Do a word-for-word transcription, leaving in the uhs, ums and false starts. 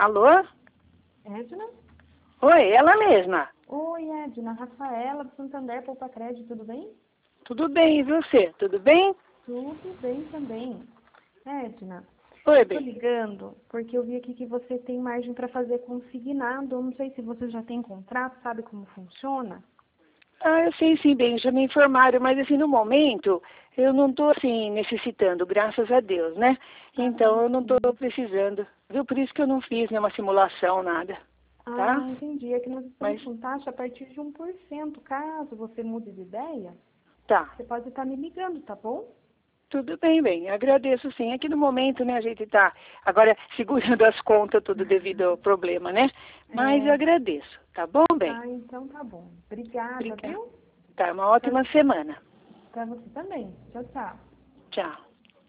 Alô? Edna? Oi, ela mesma. Oi, Edna. Rafaela do Santander Poupa Crédito, tudo bem? Tudo bem, e você? Tudo bem? Tudo bem também. Edna, Oi, eu tô bem. ligando porque eu vi aqui que você tem margem para fazer consignado. Eu não sei se você já tem contrato, sabe como funciona? Ah, eu sei sim, bem, já me informaram, mas assim, no momento, eu não estou assim, necessitando, graças a Deus, né? Então, Ah, eu não estou sim. precisando, viu? Por isso que eu não fiz nenhuma simulação, nada, tá? Ah, entendi. É que nós estamos Mas, com taxa a partir de um por cento. Caso você mude de ideia, tá. você pode estar me ligando, tá bom? Tudo bem, bem, agradeço sim. É que no momento, né, a gente está agora segurando as contas, tudo devido ao problema, né? Mas eu É. agradeço, tá bom, bem? Ah, então tá bom. Obrigada, Obrigada. viu? Tá, uma ótima Tchau. semana. Pra você também. Tchau, tchau. Tchau.